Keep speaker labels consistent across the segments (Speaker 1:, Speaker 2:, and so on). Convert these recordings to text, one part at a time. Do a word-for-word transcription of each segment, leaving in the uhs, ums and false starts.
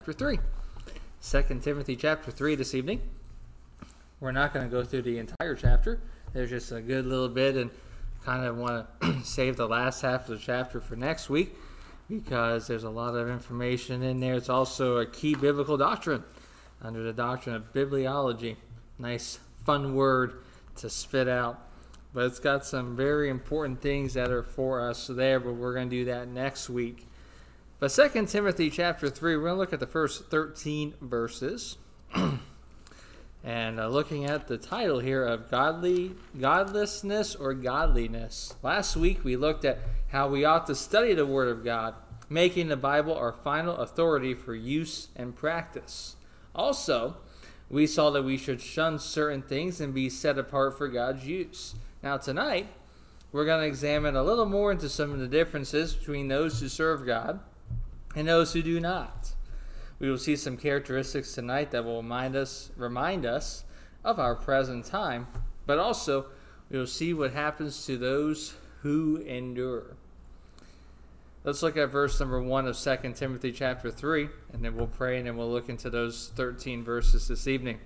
Speaker 1: chapter three. Second Timothy chapter three this evening. We're not going to go through the entire chapter. There's just a good little bit, and kind of want to save the last half of the chapter for next week because there's a lot of information in there. It's also a key biblical doctrine under the doctrine of bibliology. Nice, fun word to spit out. But it's got some very important things that are for us there, but we're going to do that next week. But Second Timothy chapter three, we're going to look at the first thirteen verses. And uh, looking at the title here of godly godlessness or godliness. Last week we looked at how we ought to study the Word of God, making the Bible our final authority for use and practice. Also, we saw that we should shun certain things and be set apart for God's use. Now tonight, we're going to examine a little more into some of the differences between those who serve God and those who do not. We will see some characteristics tonight that will remind us, remind us of our present time, but also we will see what happens to those who endure. Let's look at verse number one of Second Timothy chapter three, and then we'll pray, and then we'll look into those thirteen verses this evening.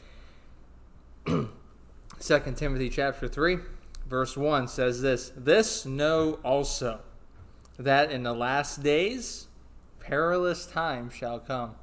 Speaker 1: Second Timothy chapter three, verse one says this, "This know also, that in the last days perilous times shall come."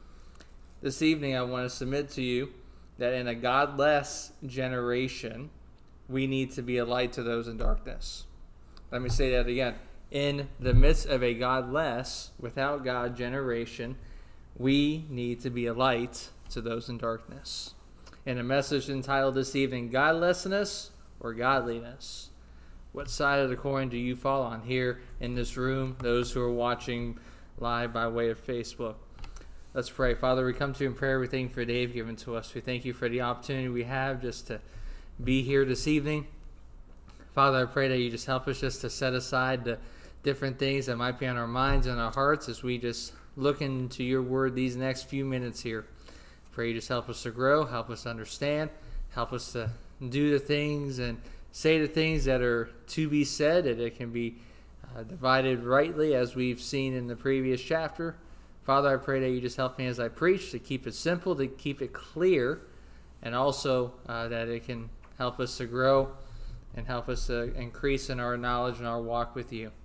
Speaker 1: This evening I want to submit to you that in a godless generation, we need to be a light to those in darkness. Let me say that again. In the midst of a godless, without God generation, we need to be a light to those in darkness. In a message entitled this evening, Godlessness or Godliness? What side of the coin do you fall on here in this room, those who are watching live by way of Facebook? Let's pray. Father, we come to you in prayer. We thank you for the day you've given to us. We thank you for the opportunity we have just to be here this evening. Father, I pray that you just help us just to set aside the different things that might be on our minds and our hearts as we just look into your word these next few minutes here. Pray you just help us to grow, help us to understand, help us to do the things and say the things that are to be said, that it can be uh, divided rightly as we've seen in the previous chapter. Father, I pray that you just help me as I preach to keep it simple, to keep it clear, and also uh, that it can help us to grow and help us to increase in our knowledge and our walk with you.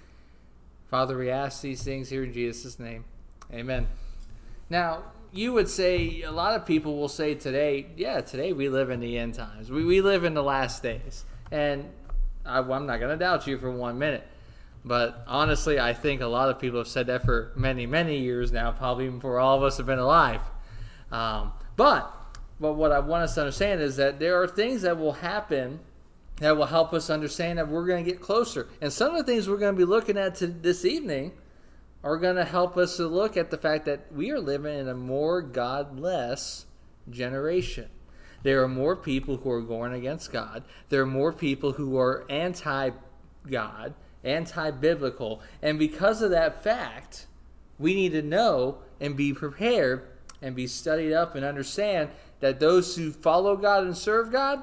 Speaker 1: Father, we ask these things here in Jesus' name. Amen. Now, you would say, a lot of people will say today, yeah, today we live in the end times. We, we live in the last days. And I, I'm not going to doubt you for one minute. But honestly, I think a lot of people have said that for many, many years now, probably even before all of us have been alive. Um, but, but what I want us to understand is that there are things that will happen that will help us understand that we're going to get closer. And some of the things we're going to be looking at to this evening are going to help us to look at the fact that we are living in a more godless generation. There are more people who are going against God. There are more people who are anti-God, anti-biblical. And because of that fact, we need to know and be prepared and be studied up and understand that those who follow God and serve God,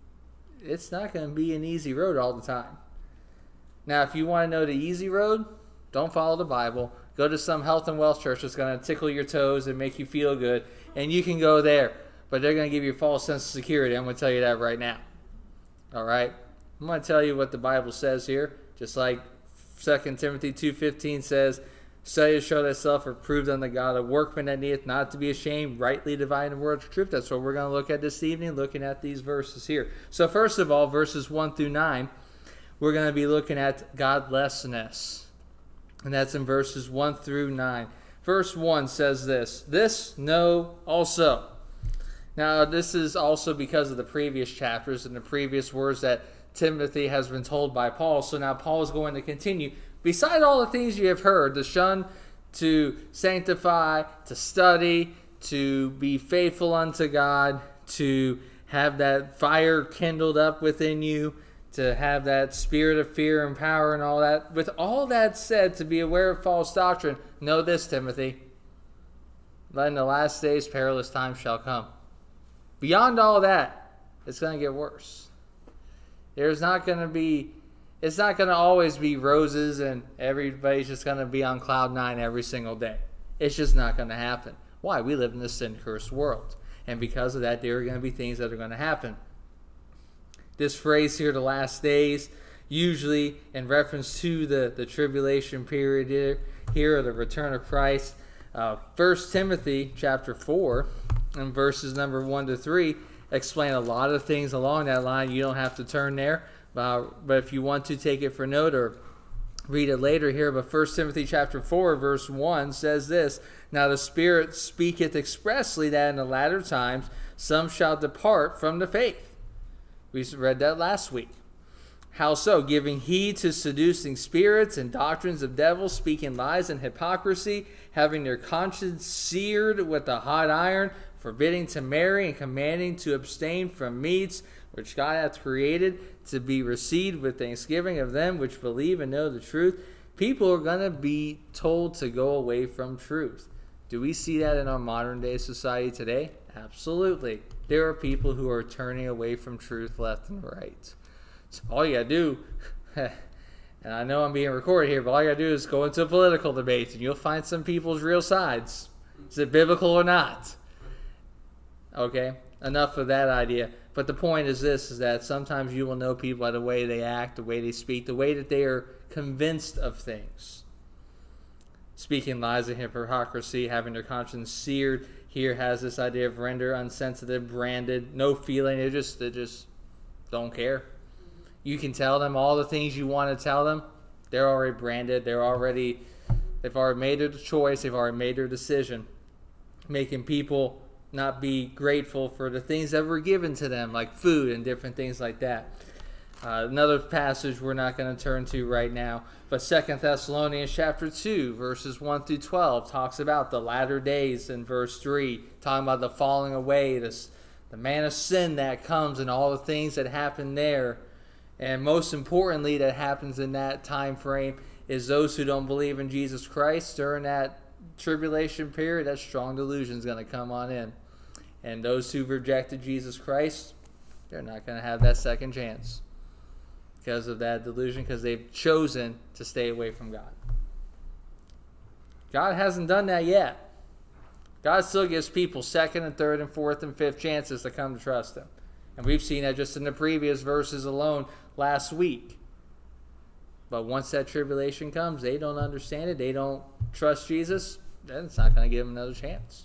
Speaker 1: it's not going to be an easy road all the time. Now, if you want to know the easy road, don't follow the Bible. Go to some health and wealth church that's going to tickle your toes and make you feel good, and you can go there. But they're going to give you a false sense of security. I'm going to tell you that right now. All right? I'm going to tell you what the Bible says here, just like Second Timothy two fifteen says, "Study to show thyself approved unto God, a workman that needeth not to be ashamed, rightly dividing the word of truth." That's what we're going to look at this evening, looking at these verses here. So first of all, verses one through nine, we're going to be looking at godlessness. And that's in verses one through nine. Verse one says this, "This know also." Now, this is also because of the previous chapters and the previous words that Timothy has been told by Paul. So now Paul is going to continue. Beside all the things you have heard, to shun, to sanctify, to study, to be faithful unto God, to have that fire kindled up within you, to have that spirit of fear and power and all that. With all that said, to be aware of false doctrine, know this, Timothy, that in the last days perilous times shall come. Beyond all that, it's going to get worse. There's not going to be, it's not going to always be roses and everybody's just going to be on cloud nine every single day. It's just not going to happen. Why? We live in a sin-cursed world. And because of that, there are going to be things that are going to happen. This phrase here, the last days, usually in reference to the, the tribulation period here, here, or the return of Christ. Uh, First Timothy chapter four and verses number one to three explain a lot of things along that line. You don't have to turn there, uh, but if you want to take it for note or read it later here. But First Timothy chapter four verse one says this, "Now the Spirit speaketh expressly that in the latter times some shall depart from the faith." We read that last week. How so? "Giving heed to seducing spirits and doctrines of devils, speaking lies and hypocrisy, having their conscience seared with a hot iron, forbidding to marry, and commanding to abstain from meats which God hath created, to be received with thanksgiving of them which believe and know the truth." People are going to be told to go away from truth. Do we see that in our modern day society today? Absolutely. There are people who are turning away from truth left and right. So all you got to do, and I know I'm being recorded here, but all you got to do is go into a political debate and you'll find some people's real sides. Is it biblical or not? Okay, enough of that idea. But the point is this, is that sometimes you will know people by the way they act, the way they speak, the way that they are convinced of things. Speaking lies and hypocrisy, having their conscience seared, here has this idea of render unsensitive, branded, no feeling. They just, they just don't care. You can tell them all the things you want to tell them. They're already branded. They're already, they've already made their choice. They've already made their decision. Making people not be grateful for the things that were given to them, like food and different things like that. Uh, another passage we're not going to turn to right now, but Second Thessalonians chapter two, verses one through twelve, talks about the latter days in verse three, talking about the falling away, this, the man of sin that comes and all the things that happen there. And most importantly, that happens in that time frame is those who don't believe in Jesus Christ during that tribulation period. That strong delusion is going to come on in. And those who've rejected Jesus Christ, they're not going to have that second chance because of that delusion, because they've chosen to stay away from God. God hasn't done that yet. God still gives people second and third and fourth and fifth chances to come to trust Him. And we've seen that just in the previous verses alone last week. But once that tribulation comes, they don't understand it, they don't trust Jesus, then it's not going to give them another chance.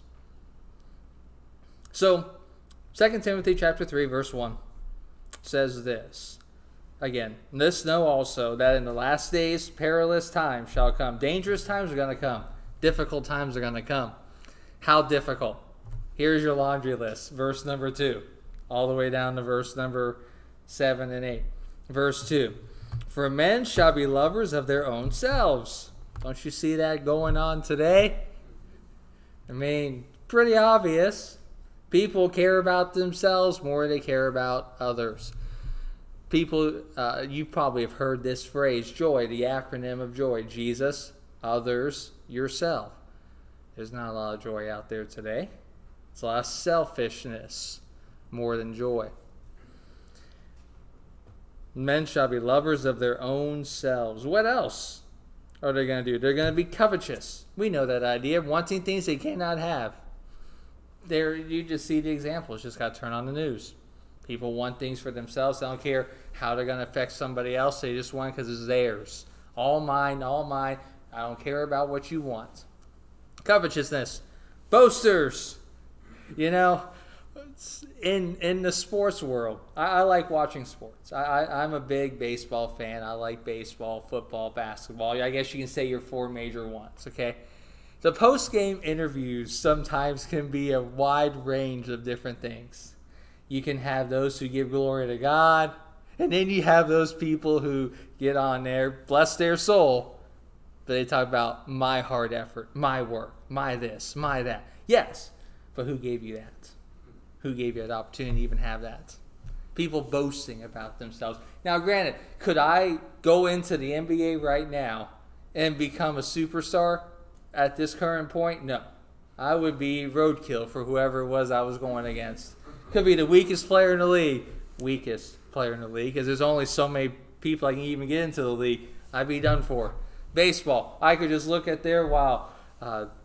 Speaker 1: So, Second Timothy chapter three, verse one says this. Again, this know also that in the last days perilous times shall come. Dangerous times are going to come. Difficult times are going to come. How difficult? Here's your laundry list. Verse number two. All the way down to verse number seven and eight. Verse two. "For men shall be lovers of their own selves." Don't you see that going on today? I mean, pretty obvious. People care about themselves more than they care about others. People, uh, you probably have heard this phrase, joy, the acronym of joy. Jesus, others, yourself. There's not a lot of joy out there today. It's a lot of selfishness more than joy. "Men shall be lovers of their own selves." What else are they going to do? They're going to be covetous. We know that idea, wanting things they cannot have. There, you just see the examples. Just got to turn on the news. People want things for themselves. They don't care how they're going to affect somebody else. They just want it because it's theirs. All mine, all mine. I don't care about what you want. Covetousness. Boasters. You know, in in the sports world, I, I like watching sports. I, I, I'm a big baseball fan. I like baseball, football, basketball. I guess you can say your four major ones, okay? The post-game interviews sometimes can be a wide range of different things. You can have those who give glory to God, and then you have those people who get on there, bless their soul, but they talk about my hard effort, my work, my this, my that. Yes, but who gave you that? Who gave you that opportunity to even have that? People boasting about themselves. Now, granted, could I go into the N B A right now and become a superstar at this current point? No. I would be roadkill for whoever it was I was going against. Could be the weakest player in the league. Weakest player in the league, because there's only so many people I can even get into the league. I'd be done for. Baseball. I could just look at there, wow, uh,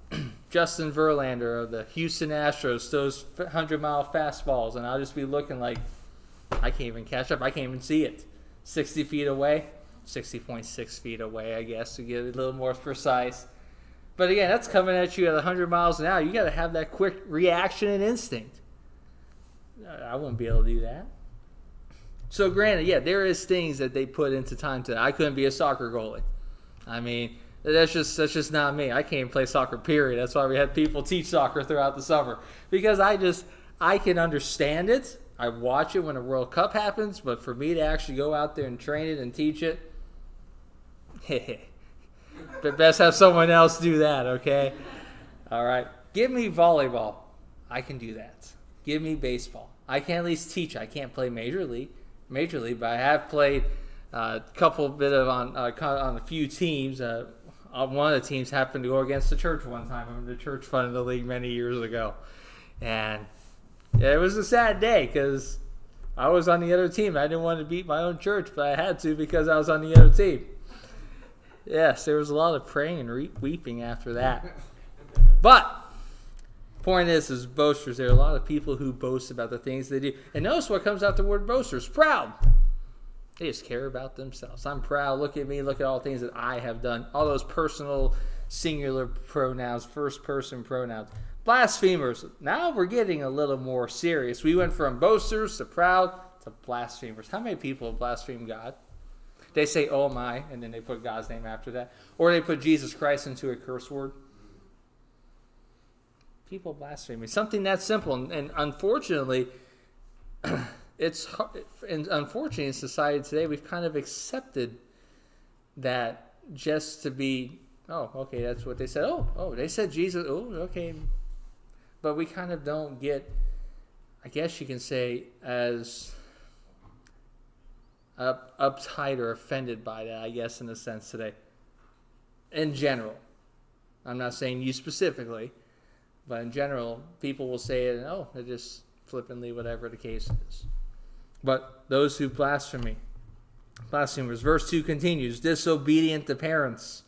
Speaker 1: Justin Verlander of the Houston Astros throws one hundred mile fastballs, and I'll just be looking like, I can't even catch up. I can't even see it. sixty feet away, sixty point six feet away, I guess, to get a little more precise. But again, that's coming at you at one hundred miles an hour. You got to have that quick reaction and instinct. I wouldn't be able to do that. So granted, yeah, there is things that they put into time today. I couldn't be a soccer goalie. I mean, that's just that's just not me. I can't play soccer, period. That's why we had people teach soccer throughout the summer. Because I just, I can understand it. I watch it when a World Cup happens. But for me to actually go out there and train it and teach it, but best have someone else do that, okay? All right. Give me volleyball. I can do that. Give me baseball. I can at least teach. I can't play major league, major league, but I have played a uh, couple bit of on uh, on a few teams. Uh, one of the teams happened to go against the church one time. I mean, the church funded the league many years ago, and yeah, it was a sad day because I was on the other team. I didn't want to beat my own church, but I had to because I was on the other team. Yes, there was a lot of praying and re- weeping after that. But point is, is boasters. There are a lot of people who boast about the things they do. And notice what comes out the word boasters. Proud. They just care about themselves. I'm proud. Look at me. Look at all the things that I have done. All those personal singular pronouns, first person pronouns. Blasphemers. Now we're getting a little more serious. We went from boasters to proud to blasphemers. How many people blaspheme God? They say, oh my, and then they put God's name after that. Or they put Jesus Christ into a curse word. People blaspheme. It's something that simple. And, and unfortunately, it's and unfortunately in society today, we've kind of accepted that just to be, oh, okay, that's what they said. Oh, oh, they said Jesus. Oh, okay. But we kind of don't get, I guess you can say, as up, uptight or offended by that, I guess, in a sense today. In general. I'm not saying you specifically, but in general, people will say it, and oh, they're just flippantly, whatever the case is. But those who blaspheme, blasphemers. Verse two continues, disobedient to parents.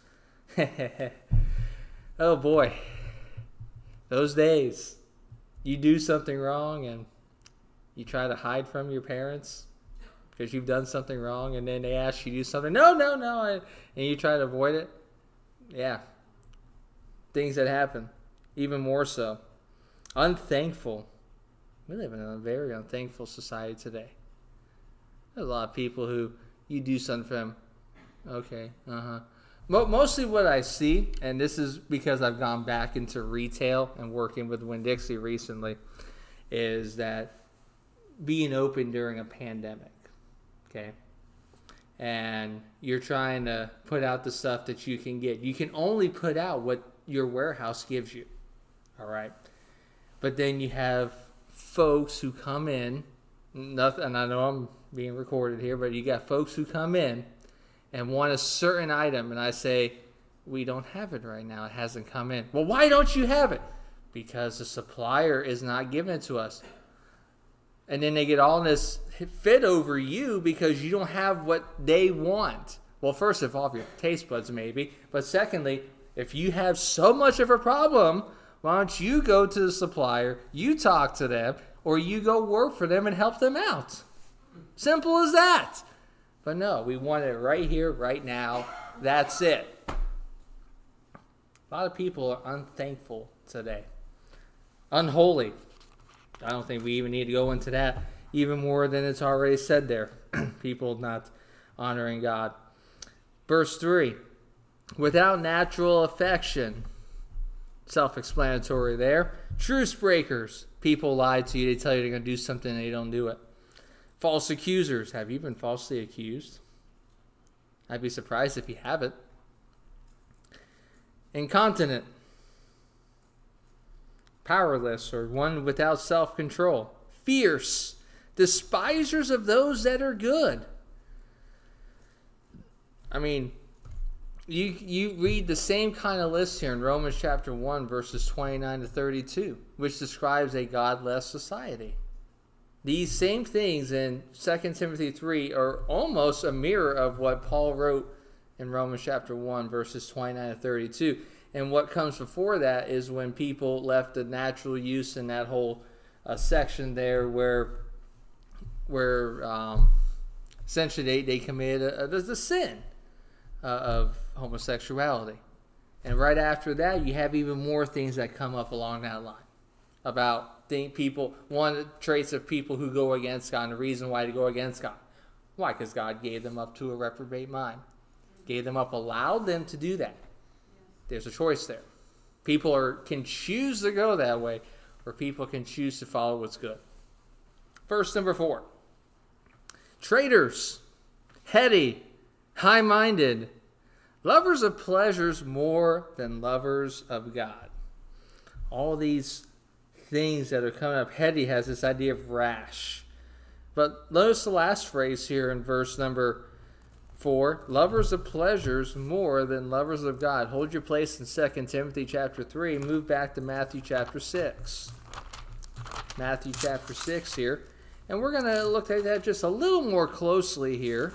Speaker 1: Oh boy. Those days, you do something wrong and you try to hide from your parents because you've done something wrong, and then they ask you to do something. No, no, no. And you try to avoid it. Yeah. Things that happen. Even more so. Unthankful. We live in a very unthankful society today. There's a lot of people who you do something for them. Okay, uh-huh. Mostly what I see, and this is because I've gone back into retail and working with Winn-Dixie recently, is that being open during a pandemic, okay? And you're trying to put out the stuff that you can get. You can only put out what your warehouse gives you, all right? But then you have folks who come in, nothing, and I know I'm being recorded here, but you got folks who come in and want a certain item, and I say, we don't have it right now. It hasn't come in. Well, why don't you have it? Because the supplier is not giving it to us. And then they get all this fit over you because you don't have what they want. Well, first of all, your taste buds maybe. But secondly, if you have so much of a problem, why don't you go to the supplier, you talk to them, or you go work for them and help them out? Simple as that. But no, we want it right here, right now. That's it. A lot of people are unthankful today. Unholy. I don't think we even need to go into that even more than it's already said there. People not honoring God. Verse three. Without natural affection. Self-explanatory there. Truce breakers. People lie to you. They tell you they're going to do something and they don't do it. False accusers. Have you been falsely accused? I'd be surprised if you haven't. Incontinent. Powerless, or one without self-control. Fierce. Despisers of those that are good. I mean, you you read the same kind of list here in Romans chapter one, verses twenty-nine to thirty-two, which describes a godless society. These same things in Second Timothy three are almost a mirror of what Paul wrote in Romans chapter one, verses twenty-nine to thirty-two. And what comes before that is when people left the natural use in that whole uh, section there where where um, essentially they, they committed a, a, the sin uh, of homosexuality. And right after that, you have even more things that come up along that line about think people, one of the traits of people who go against God, and the reason why they go against God. Why? Because God gave them up to a reprobate mind. Gave them up, allowed them to do that. There's a choice there. People are can choose to go that way, or people can choose to follow what's good. Verse number four. Traitors, heady, high-minded, lovers of pleasures more than lovers of God. All these things that are coming up. Heady has this idea of rash. But notice the last phrase here in verse number four. Lovers of pleasures more than lovers of God. Hold your place in Second Timothy chapter three. Move back to Matthew chapter six. Matthew chapter six here. And we're going to look at that just a little more closely here.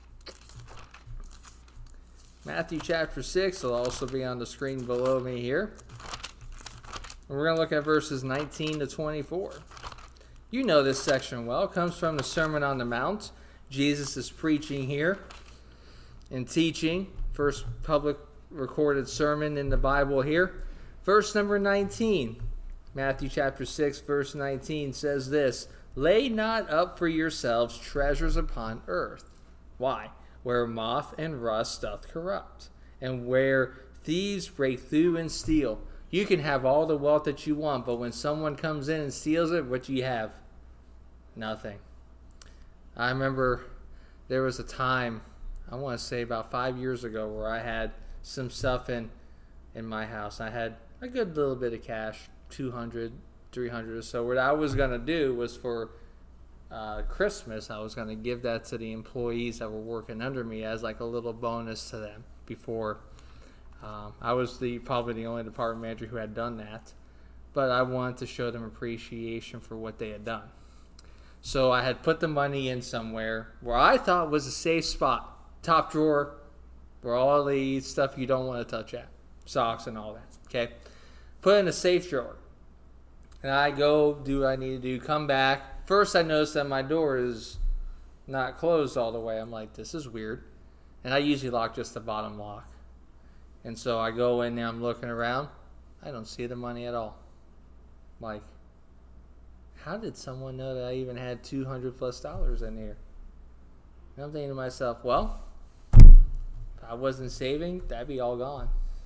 Speaker 1: Matthew chapter six will also be on the screen below me here. And we're going to look at verses nineteen to twenty-four. You know this section well. It comes from the Sermon on the Mount. Jesus is preaching here and teaching. First public recorded sermon in the Bible here. Verse number nineteen. Matthew chapter six, verse nineteen says this. Lay not up for yourselves treasures upon earth. Why? Where moth and rust doth corrupt, and where thieves break through and steal. You can have all the wealth that you want, but when someone comes in and steals it, what do you have? Nothing. I remember there was a time, I want to say about five years ago, where I had some stuff in, in my house. I had a good little bit of cash, two hundred, three hundred or so. What I was going to do was for uh, Christmas, I was going to give that to the employees that were working under me as like a little bonus to them before. Um, I was the probably the only department manager who had done that, but I wanted to show them appreciation for what they had done. So I had put the money in somewhere where I thought was a safe spot, top drawer, where all the stuff you don't want to touch at, socks and all that. Okay, put it in a safe drawer, and I go do what I need to do. Come back. First, I noticed that my door is not closed all the way. I'm like, this is weird, and I usually lock just the bottom lock. And so I go in there, I'm looking around. I don't see the money at all. Like, how did someone know that I even had two hundred plus dollars in here? And I'm thinking to myself, well, if I wasn't saving, that'd be all gone.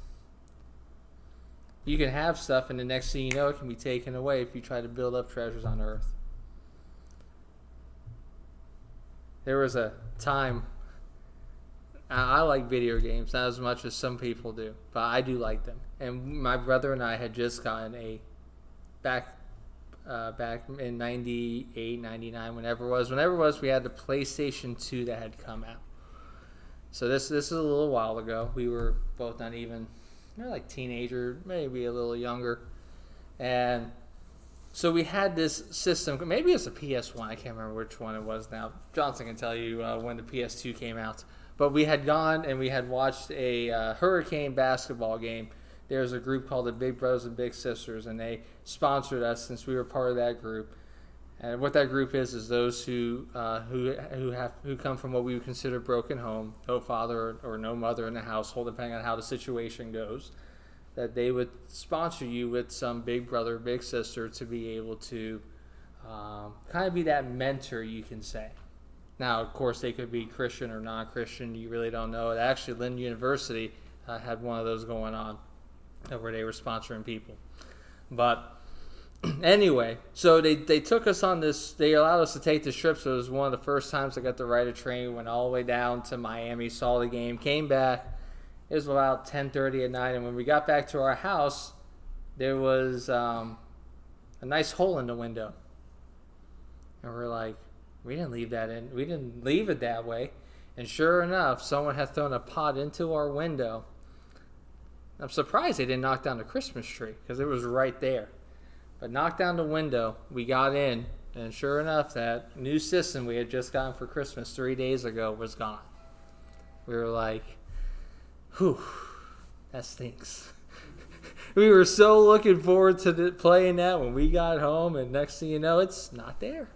Speaker 1: You can have stuff, and the next thing you know, it can be taken away if you try to build up treasures on earth. There was a time, I like video games, not as much as some people do, but I do like them. And my brother and I had just gotten a, back uh, back in ninety-eight, ninety-nine, whenever it was, whenever it was, we had the PlayStation two that had come out. So this this is a little while ago. We were both not even, you know, like teenager, maybe a little younger. And so we had this system, maybe it's a P S one, I can't remember which one it was now. Johnson can tell you uh, when the P S two came out. But we had gone and we had watched a uh, Hurricane basketball game. There's a group called the Big Brothers and Big Sisters, and they sponsored us since we were part of that group. And what that group is is those who uh, who who have who come from what we would consider broken home, no father or, or no mother in the household, depending on how the situation goes. That they would sponsor you with some big brother, big sister to be able to um, kind of be that mentor, you can say. Now, of course, they could be Christian or non-Christian. You really don't know. Actually, Lynn University uh, had one of those going on uh, where they were sponsoring people. But anyway, so they, they took us on this. They allowed us to take this trip. So it was one of the first times I got to ride a train. Went all the way down to Miami, saw the game, came back. It was about ten thirty at night. And when we got back to our house, there was um, a nice hole in the window. And we're like, we didn't leave that in. We didn't leave it that way. And sure enough, someone had thrown a pot into our window. I'm surprised they didn't knock down the Christmas tree because it was right there. But knocked down the window, we got in, and sure enough, that new system we had just gotten for Christmas three days ago was gone. We were like, whew, that stinks. we were so looking forward to the, playing that when we got home, and next thing you know, it's not there.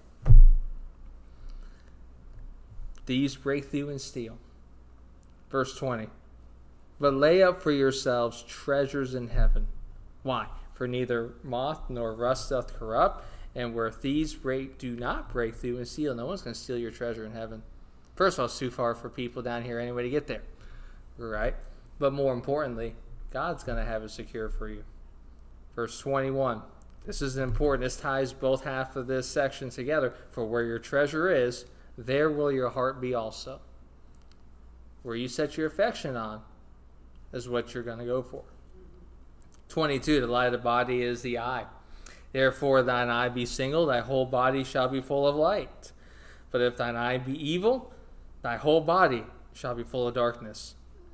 Speaker 1: Thieves break through and steal. Verse twenty. But lay up for yourselves treasures in heaven. Why? For neither moth nor rust doth corrupt, and where thieves break, do not break through and steal. No one's going to steal your treasure in heaven. First of all, it's too far for people down here anyway to get there. Right? But more importantly, God's going to have it secure for you. Verse twenty-one. This is important. This ties both half of this section together. For where your treasure is, there will your heart be also. Where you set your affection on is what you're going to go for. twenty-two. The light of the body is the eye. Therefore thine eye be single, thy whole body shall be full of light. But if thine eye be evil, thy whole body shall be full of darkness.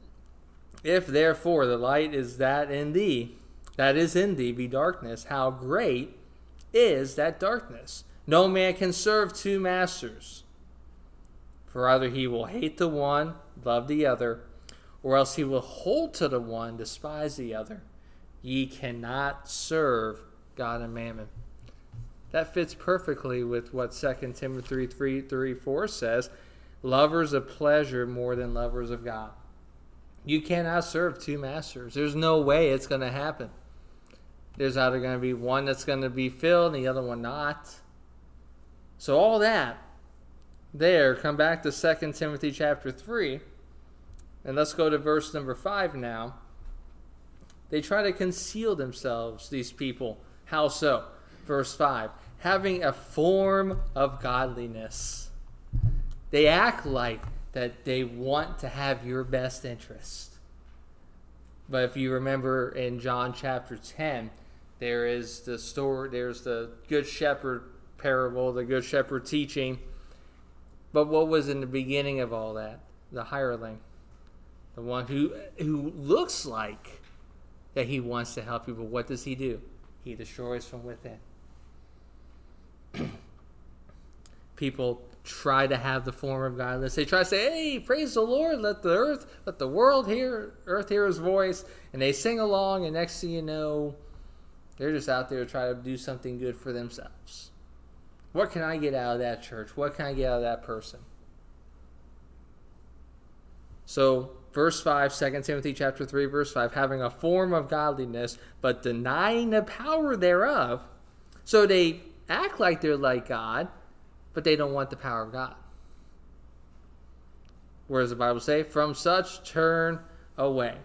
Speaker 1: If therefore the light is that in thee, that is in thee, be darkness, how great is that darkness? No man can serve two masters. For either he will hate the one, love the other, or else he will hold to the one, despise the other. Ye cannot serve God and mammon. That fits perfectly with what Second Timothy three thirty-four says. Lovers of pleasure more than lovers of God. You cannot serve two masters. There's no way it's going to happen. There's either going to be one that's going to be filled and the other one not. So all that there, come back to Second Timothy chapter three. And let's go to verse number five now. They try to conceal themselves, these people. How so? Verse five. Having a form of godliness. They act like that they want to have your best interest. But if you remember in John chapter ten, there is the story, there's the Good Shepherd parable, the Good Shepherd teaching. But what was in the beginning of all that? The hireling. The one who who looks like that he wants to help you, but what does he do? He destroys from within. People try to have the form of godliness. They try to say, hey, praise the Lord, let the earth, let the world hear, earth hear his voice, and they sing along, and next thing you know, they're just out there to try to do something good for themselves. What can I get out of that church? What can I get out of that person? So, verse five, Second Timothy chapter three, verse five, having a form of godliness, but denying the power thereof. So they act like they're like God, but they don't want the power of God. Where does the Bible say? From such turn away.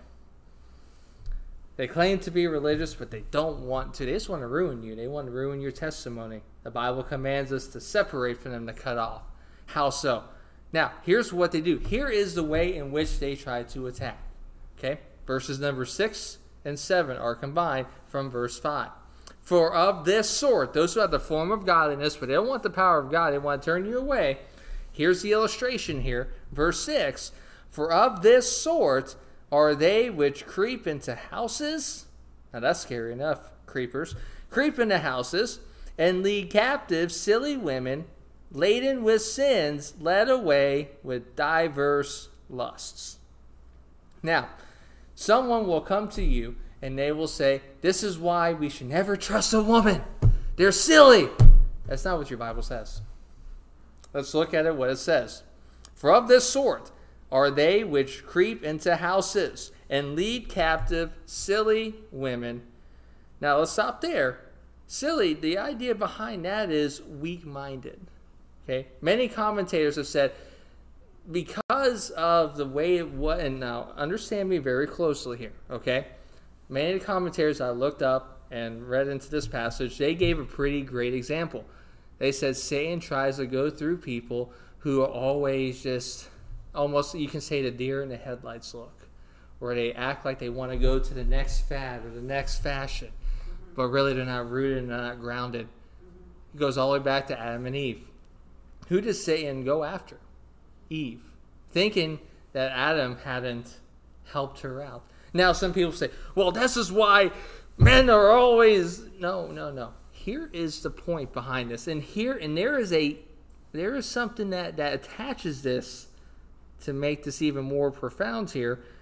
Speaker 1: They claim to be religious, but they don't want to. They just want to ruin you. They want to ruin your testimony. The Bible commands us to separate from them, to cut off. How so? Now, here's what they do. Here is the way in which they try to attack. Okay? Verses number six and seven are combined from verse five. For of this sort, those who have the form of godliness, but they don't want the power of God, they want to turn you away. Here's the illustration here. Verse six. For of this sort are they which creep into houses. Now that's scary enough, creepers. Creep into houses and lead captive silly women, laden with sins, led away with diverse lusts. Now, someone will come to you and they will say, this is why we should never trust a woman. They're silly. That's not what your Bible says. Let's look at it, what it says. For of this sort are they which creep into houses and lead captive silly women. Now, let's stop there. Silly, the idea behind that is weak-minded. Okay? Many commentators have said, because of the way it was, and now understand me very closely here, okay? Many of the commentators I looked up and read into this passage, they gave a pretty great example. They said Satan tries to go through people who are always just, almost, you can say the deer in the headlights look, where they act like they want to go to the next fad or the next fashion, but really they're not rooted and they're not grounded. It goes all the way back to Adam and Eve. Who does Satan go after? Eve, thinking that Adam hadn't helped her out. Now, some people say, well, this is why men are always... No, no, no. Here is the point behind this. And here, and there is a, there is something that, that attaches this to make this even more profound here. For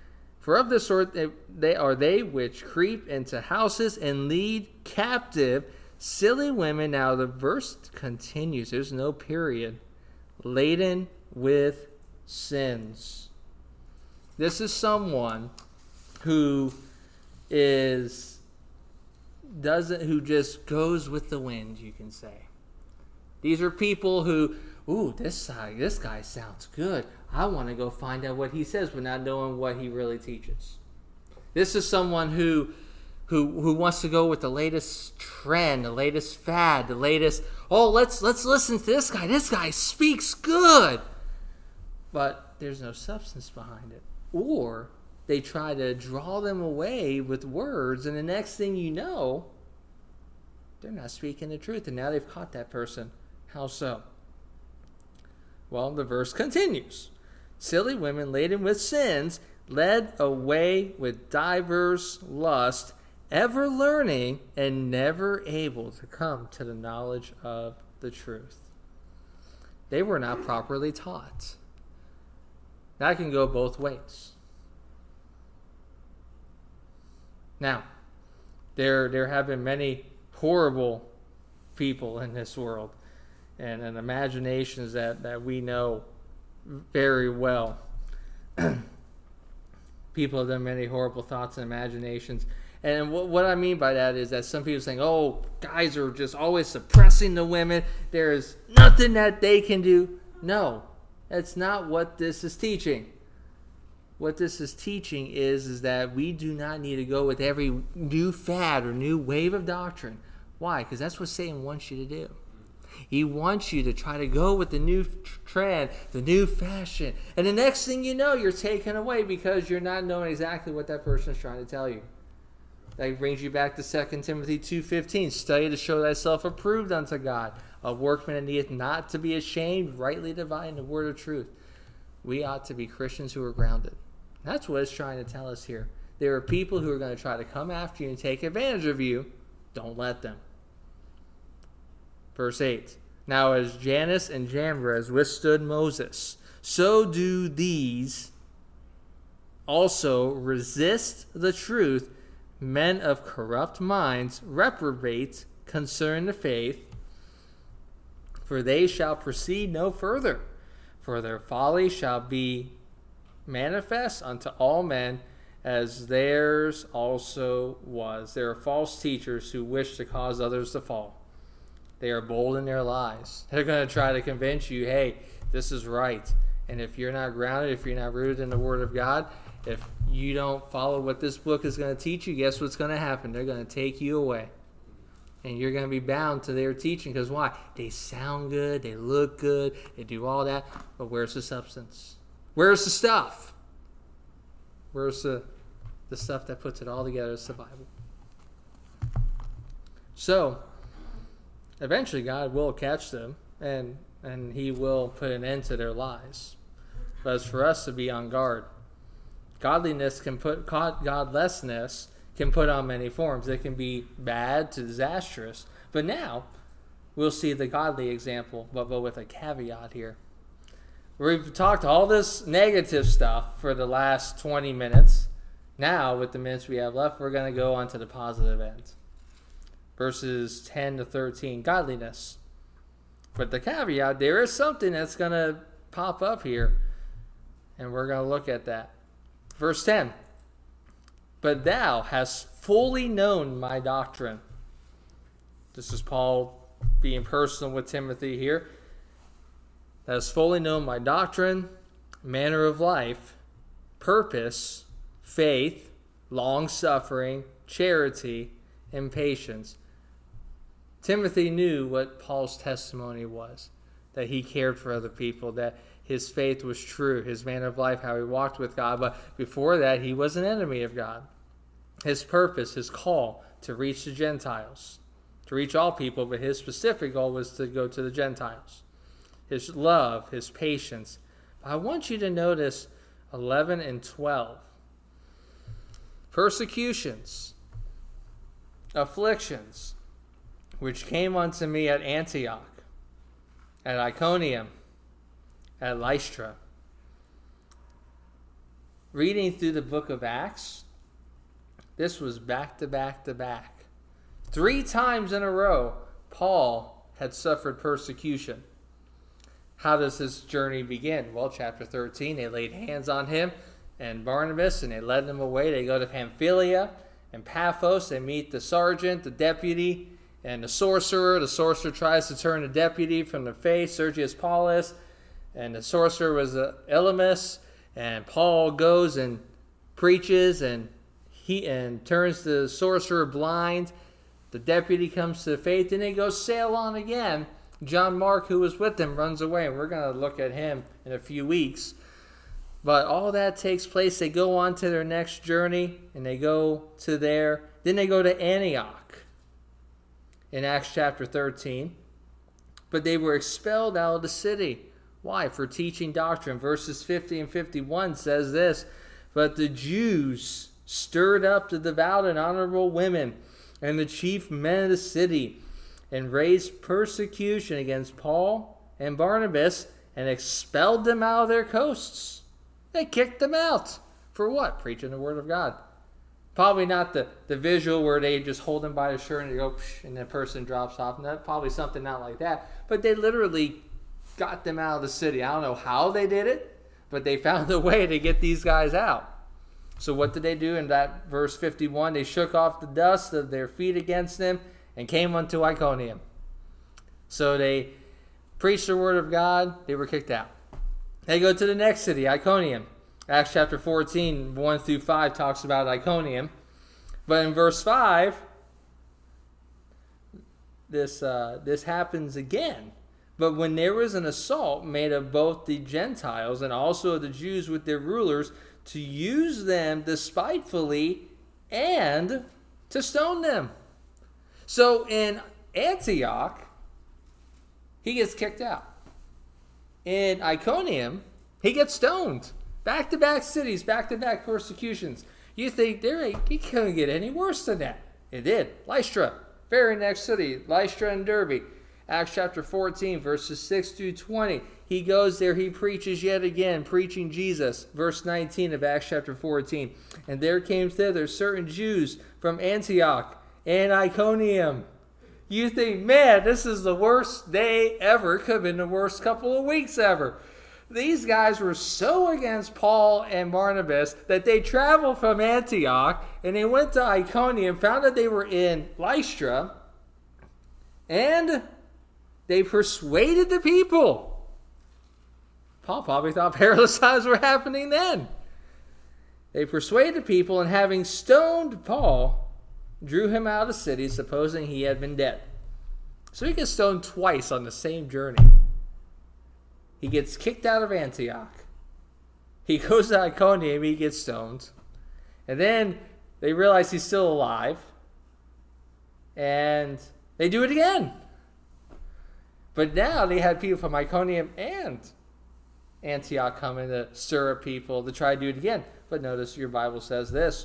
Speaker 1: For of this sort they, they are they which creep into houses and lead captive silly women. Now the verse continues. There's no period. Laden with sins. This is someone who is doesn't who just goes with the wind, you can say. These are people who, ooh, this guy, this guy sounds good. I want to go find out what he says, but not knowing what he really teaches. This is someone who, who, who wants to go with the latest trend, the latest fad, the latest. Oh, let's let's listen to this guy. This guy speaks good, but there's no substance behind it. Or they try to draw them away with words, and the next thing you know, they're not speaking the truth, and now they've caught that person. How so? Well, the verse continues. Silly women laden with sins, led away with divers lusts, ever learning and never able to come to the knowledge of the truth. They were not properly taught. That can go both ways. Now, there there have been many horrible people in this world, and, and imaginations that, that we know very well. People have done many horrible thoughts and imaginations. And what, what I mean by that is that some people are saying, oh, guys are just always suppressing the women. There's nothing that they can do. No, that's not what this is teaching. What this is teaching is, is that we do not need to go with every new fad or new wave of doctrine. Why? Because that's what Satan wants you to do. He wants you to try to go with the new trend, the new fashion. And the next thing you know, you're taken away because you're not knowing exactly what that person is trying to tell you. That brings you back to Second Timothy two fifteen. Study to show thyself approved unto God, a workman that needeth not to be ashamed, rightly dividing the word of truth. We ought to be Christians who are grounded. That's what it's trying to tell us here. There are people who are going to try to come after you and take advantage of you. Don't let them. Verse eight. Now as Jannes and Jambres withstood Moses, so do these also resist the truth. Men of corrupt minds reprobate concerning the faith, for they shall proceed no further. For their folly shall be manifest unto all men, as theirs also was. There are false teachers who wish to cause others to fall. They are bold in their lies. They're going to try to convince you, hey, this is right. And if you're not grounded, if you're not rooted in the Word of God, if you don't follow what this book is going to teach you, guess what's going to happen? They're going to take you away. And you're going to be bound to their teaching. Because why? They sound good. They look good. They do all that. But where's the substance? Where's the stuff? Where's the, the stuff that puts it all together? It's the Bible. So, eventually God will catch them. And, and He will put an end to their lies. But it's for us to be on guard. Godliness can put, godlessness can put on many forms. It can be bad to disastrous. But now, we'll see the godly example, but, but with a caveat here. We've talked all this negative stuff for the last twenty minutes. Now, with the minutes we have left, we're going to go on to the positive end. Verses ten to thirteen, godliness. But the caveat, there is something that's going to pop up here, and we're going to look at that. Verse ten, but thou hast fully known my doctrine. This is Paul being personal with Timothy here. Thou hast fully known my doctrine, manner of life, purpose, faith, long-suffering, charity, and patience. Timothy knew what Paul's testimony was, that he cared for other people, that his faith was true, his manner of life, how he walked with God. But before that, he was an enemy of God. His purpose, his call to reach the Gentiles, to reach all people, but his specific goal was to go to the Gentiles. His love, his patience. I want you to notice eleven and twelve. Persecutions, afflictions, which came unto me at Antioch, at Iconium, at Lystra. reading through the book of Acts, this was back to back to back. Three times in a row, Paul had suffered persecution. How does this journey begin? Well, chapter thirteen, they laid hands on him and Barnabas, and they led them away. They go to Pamphylia and Paphos. They meet the sergeant, the deputy, and the sorcerer. The sorcerer tries to turn the deputy from the faith, Sergius Paulus, and the sorcerer was uh, Elymas. And Paul goes and preaches, and he and turns the sorcerer blind. The deputy comes to faith, and they go sail on again. John Mark, who was with them, runs away, and we're going to look at him in a few weeks. But all that takes place. They go on to their next journey, and they go to there. Then they go to Antioch in Acts chapter thirteen. But they were expelled out of the city. Why? For teaching doctrine. Verses fifty and fifty-one says this, "But the Jews stirred up the devout and honorable women and the chief men of the city, and raised persecution against Paul and Barnabas, and expelled them out of their coasts." They kicked them out. For what? Preaching the word of God. Probably not the, the visual where they just hold them by the shirt and they go, psh, and the person drops off. No, probably something not like that. But they literally got them out of the city. I don't know how they did it, but they found a way to get these guys out. So what did they do in that verse fifty-one? They shook off the dust of their feet against them and came unto Iconium. So they preached the word of God. They were kicked out. They go to the next city, Iconium. Acts chapter fourteen, one through five talks about Iconium. But in verse five, this, uh, this happens again. "But when there was an assault made of both the Gentiles and also of the Jews with their rulers, to use them despitefully and to stone them." So in Antioch, he gets kicked out. In Iconium, he gets stoned. Back-to-back cities, back-to-back persecutions. You think there ain't, it couldn't get any worse than that. It did. Lystra, very next city, Lystra and Derbe. Acts chapter fourteen, verses six through twenty. He goes there, he preaches yet again, preaching Jesus. Verse nineteen of Acts chapter fourteen. "And there came thither certain Jews from Antioch and Iconium." You think, man, this is the worst day ever. Could have been the worst couple of weeks ever. These guys were so against Paul and Barnabas that they traveled from Antioch and they went to Iconium, found that they were in Lystra, and they persuaded the people. Paul probably thought perilous times were happening then. They persuaded the people, and having stoned Paul, drew him out of the city, supposing he had been dead. So he gets stoned twice on the same journey. He gets kicked out of Antioch. He goes to Iconium, he gets stoned. And then they realize he's still alive. And they do it again. But now they had people from Iconium and Antioch coming to stir up people to try to do it again. But notice your Bible says this.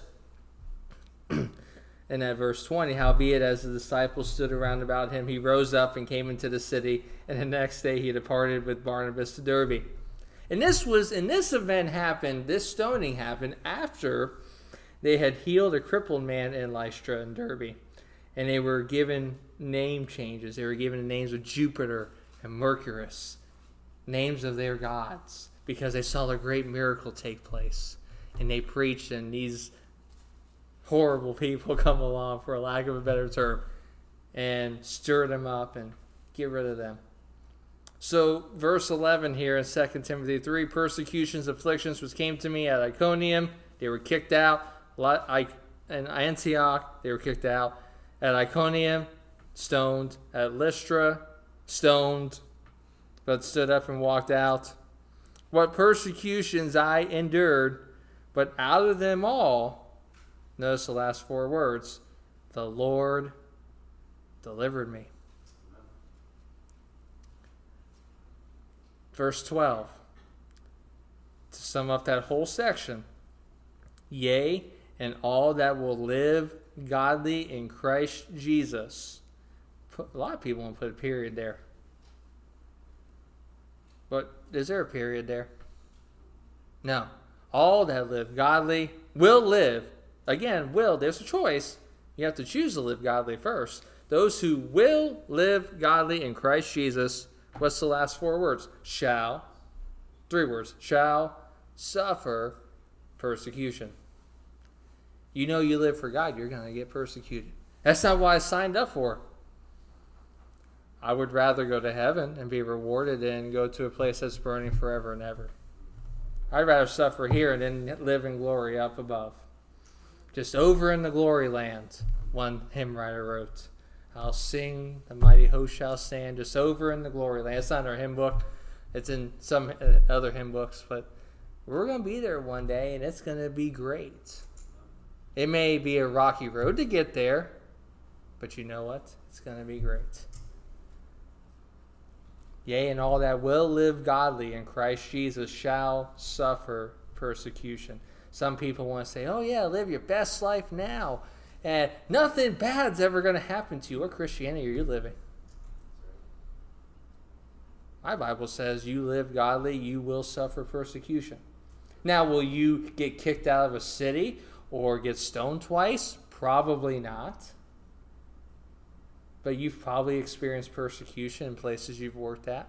Speaker 1: In that verse twenty, "Howbeit as the disciples stood around about him, he rose up and came into the city, and the next day he departed with Barnabas to Derbe." And this was, and this event happened, this stoning happened after they had healed a crippled man in Lystra and Derbe. And they were given name changes. They were given the names of Jupiter and Mercurius, names of their gods, because they saw a great miracle take place. And they preached, and these horrible people come along, for a lack of a better term, and stir them up and get rid of them. So verse eleven here in Second Timothy three, "Persecutions, afflictions, which came to me at Iconium," they were kicked out. In Antioch, they were kicked out. At Iconium, stoned. At Lystra, stoned, but stood up and walked out. "What persecutions I endured, but out of them all," notice the last four words, "the Lord delivered me." Verse twelve. To sum up that whole section. "Yea, and all that will live godly in Christ Jesus." A lot of people want to put a period there. But is there a period there? No. all that live godly will live. Again, will, there's a choice. You have to choose to live godly first. Those who will live godly in Christ Jesus, what's the last four words? Shall, three words, shall suffer persecution. You know you live for God, you're going to get persecuted. That's not what I signed up for. I would rather go to heaven and be rewarded than go to a place that's burning forever and ever. I'd rather suffer here than live in glory up above. Just over in the glory land, one hymn writer wrote. I'll sing, the mighty host shall stand, just over in the glory land. It's not in our hymn book. It's in some other hymn books. But we're going to be there one day, and it's going to be great. It may be a rocky road to get there, but you know what? It's going to be great. Yea, and all that will live godly in Christ Jesus shall suffer persecution. Some people want to say, oh yeah, live your best life now. And nothing bad's ever going to happen to you. What Christianity are you living? My Bible says you live godly, you will suffer persecution. Now, will you get kicked out of a city or get stoned twice? Probably not. But you've probably experienced persecution in places you've worked at.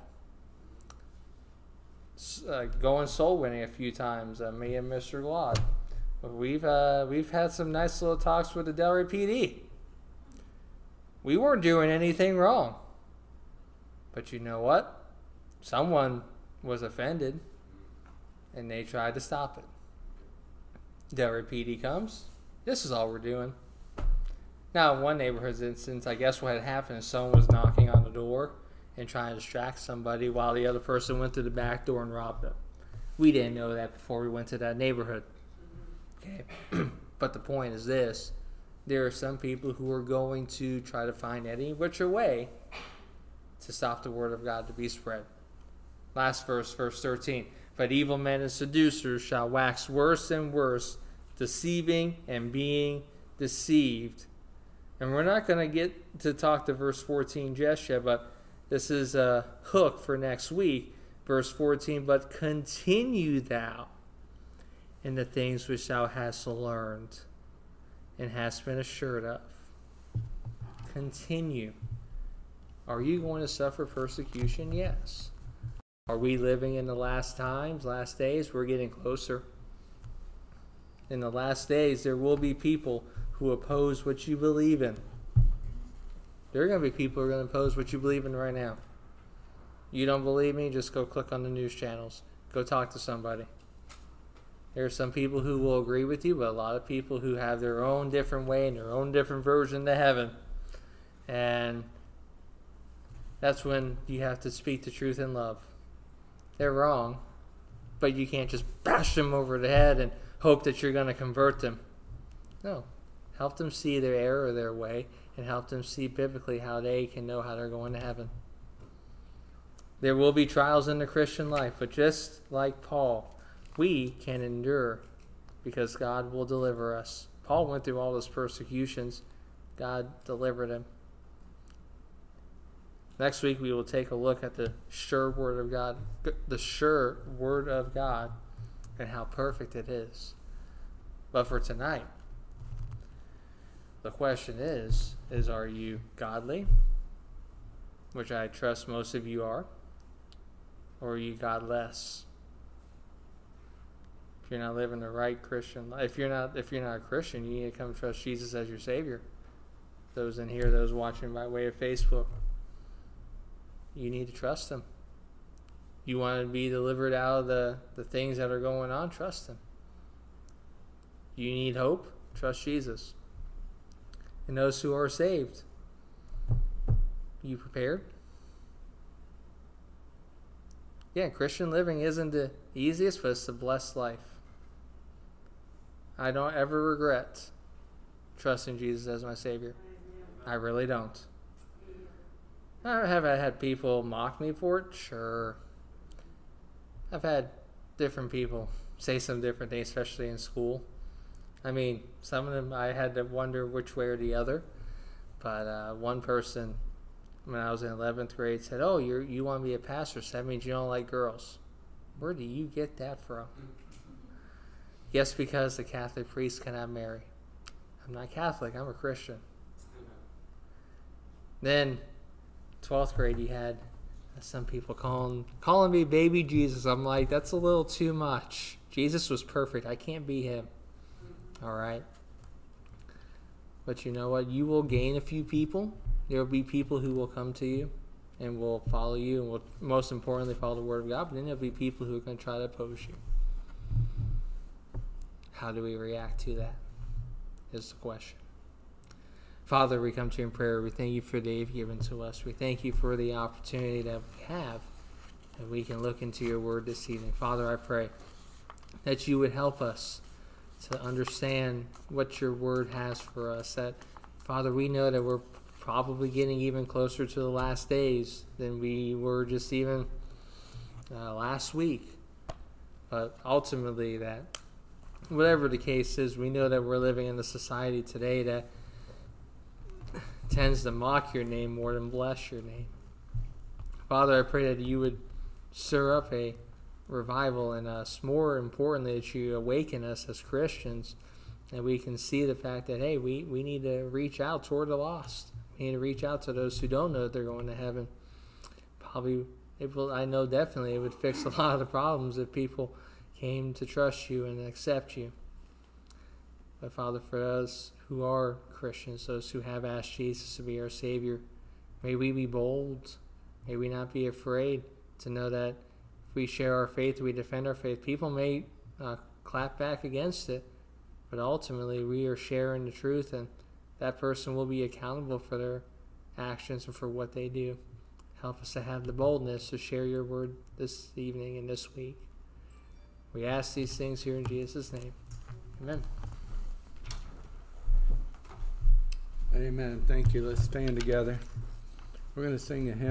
Speaker 1: Uh, going soul winning a few times, uh, me and Mister Glad. We've uh, we've had some nice little talks with the Delray P D. We weren't doing anything wrong. But you know what? Someone was offended, and they tried to stop it. Delray P D comes. This is all we're doing. Now, in one neighborhood's instance, I guess what had happened is someone was knocking on the door and trying to distract somebody while the other person went to the back door and robbed them. We didn't know that before we went to that neighborhood. Okay, but the point is this. There are some people who are going to try to find any which way to stop the word of God to be spread. Last verse, verse thirteen. But evil men and seducers shall wax worse and worse, deceiving and being deceived. And we're not going to get to talk to verse fourteen just yet, but this is a hook for next week. Verse fourteen, but continue thou in the things which thou hast learned and hast been assured of. Continue. Are you going to suffer persecution? Yes. Are we living in the last times, last days? We're getting closer. In the last days, there will be people who oppose what you believe in. There are going to be people who are going to oppose what you believe in right now. You don't believe me? Just go click on the news channels. Go talk to somebody. There are some people who will agree with you, but a lot of people who have their own different way and their own different version to heaven. And that's when you have to speak the truth in love. They're wrong, but you can't just bash them over the head and hope that you're going to convert them. No. Help them see their error, their way, and help them see biblically how they can know how they're going to heaven. There will be trials in the Christian life, but just like Paul, we can endure because God will deliver us. Paul went through all those persecutions. God delivered him. Next week we will take a look at the sure word of God, the sure word of God, and how perfect it is. But for tonight, the question is, is are you godly? Which I trust most of you are. Or are you godless? If you're not living the right Christian life, if you're not if you're not a Christian, you need to come trust Jesus as your Savior. Those in here, those watching by way of Facebook, you need to trust Him. You want to be delivered out of the, the things that are going on, trust Him. You need hope, trust Jesus. And those who are saved, you prepared? Yeah, Christian living isn't the easiest, but it's the blessed life. I don't ever regret trusting Jesus as my Savior. I really don't. Have I had people mock me for it? Sure. I've had different people say some different things, especially in school. I mean, some of them I had to wonder which way or the other. But uh, one person, when I was in eleventh grade, said, oh, you're, you want to be a pastor, so that means you don't like girls. Where do you get that from? Yes, because the Catholic priest cannot marry. I'm not Catholic, I'm a Christian. Then, twelfth grade, you had some people calling calling me baby Jesus. I'm like, that's a little too much. Jesus was perfect. I can't be him. All right. But you know what? You will gain a few people. There will be people who will come to you and will follow you and will, most importantly, follow the Word of God. But then there will be people who are going to try to oppose you. How do we react to that? Is the question. Father, we come to you in prayer. We thank you for the day you've given to us. We thank you for the opportunity that we have, that we can look into your word this evening. Father, I pray that you would help us to understand what your word has for us. That, Father, we know that we're probably getting even closer to the last days than we were just even uh, last week. But ultimately, that whatever the case is, we know that we're living in a society today that tends to mock your name more than bless your name. Father, I pray that you would stir up a revival in us. More importantly, that you awaken us as Christians, and we can see the fact that, hey, we, we need to reach out toward the lost. We need to reach out to those who don't know that they're going to heaven. Probably, it will, I know definitely it would fix a lot of the problems if people came to trust you and accept you. But Father, for us who are Christians, those who have asked Jesus to be our Savior, may we be bold. May we not be afraid to know that if we share our faith, we defend our faith. People may uh, clap back against it, but ultimately we are sharing the truth, and that person will be accountable for their actions and for what they do. Help us to have the boldness to share your word this evening and this week. We ask these things here in Jesus' name. Amen.
Speaker 2: Amen. Thank you. Let's stand together. We're going to sing a hymn.